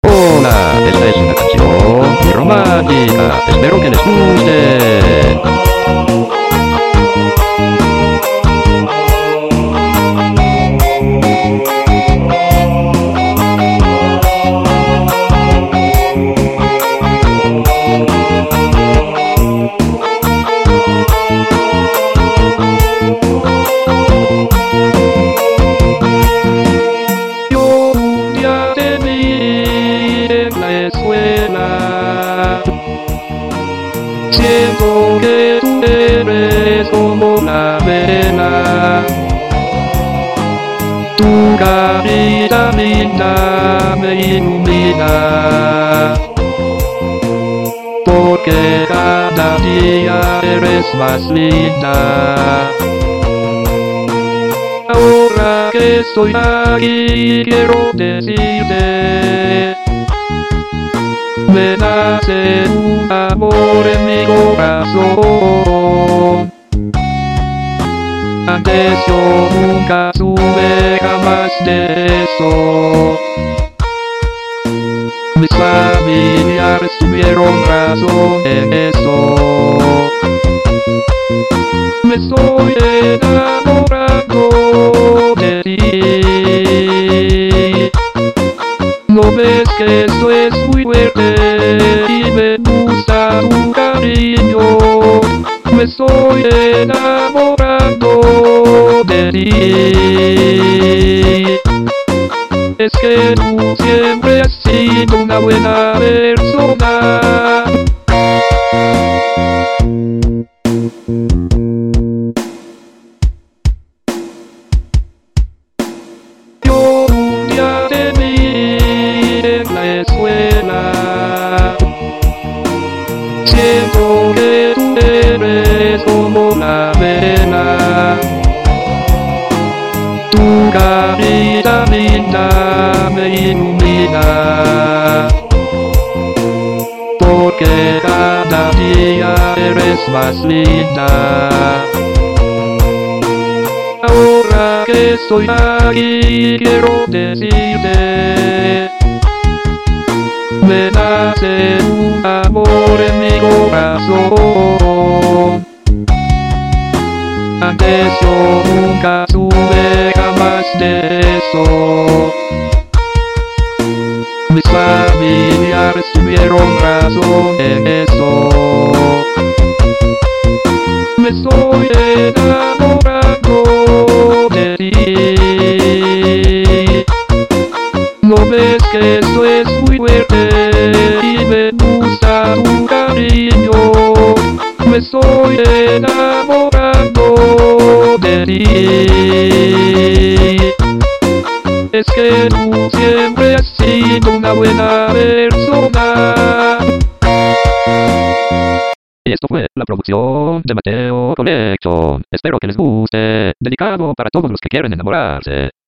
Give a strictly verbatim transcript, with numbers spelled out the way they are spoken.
Hola, esta es una canción muy romántica, espero que les guste. Yo un día te vi en la escuela, siento que tú eres como la vela. Tu carita linda me ilumina, porque cada día eres más linda. Ahora que estoy aquí quiero decirte, me nace un amor en mi corazón. Antes yo nunca tuve jamás de eso. Mis familiares tuvieron razón en eso. Me estoy enamorando de ti. ¿No ves que esto es muy fuerte y me gusta tu cariño? Me estoy enamorando de ti. Es que tú siempre has sido una buena persona. Yo un día te vi en la escuela, siento que tú eres como la vela. Tu carita linda me ilumina, porque cada día eres más linda. Ahora que estoy aquí quiero decirte, me nace un amor en mi corazón. Antes yo nunca tuve jamás de eso. Mis familiares tuvieron razón en eso. Me estoy enamorando de ti. ¿No ves que esto es muy fuerte y me gusta tu cariño? Me estoy enamorando de ti. Es que tú siempre has sido una buena persona. Y esto fue la producción de Mateo Collection. Espero que les guste. Dedicado para todos los que quieren enamorarse.